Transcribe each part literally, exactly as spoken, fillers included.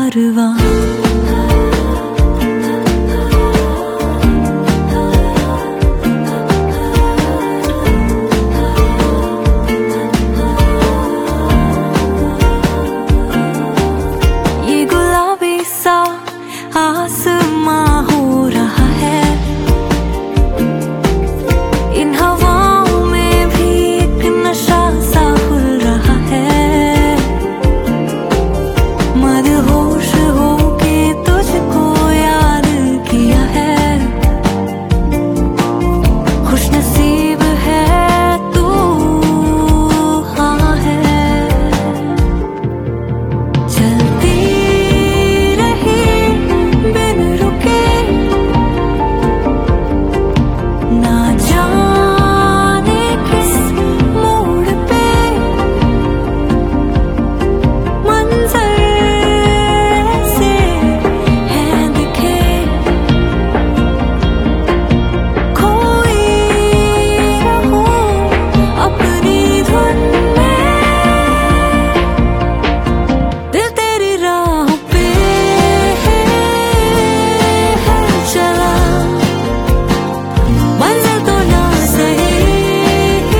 कारवां। ये गुलाबी सा आसमां हो रहा है, इन हवाओं में भी एक नशा सा खुल रहा है। मदहोश होके तुझको याद किया है, खुश नसीब है तू, हाँ है। चलती रही बिन रुके, ना जाने किस मोड़ पे मंजर से है दिखे। खोई रहूं अपनी धुन में, दिल तेरी राह पे है चला। मंजिल तो ना सही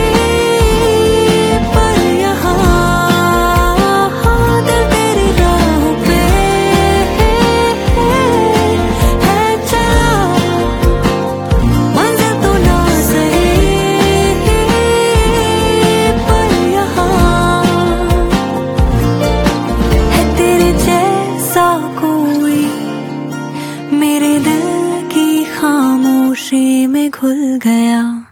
पर यहाँ, दिल तेरी राह पे है चला। मंजिल तो ना सही पर यहाँ, है तेरे जैसा कोई मेरे दिल की खामोशी में घुल गया।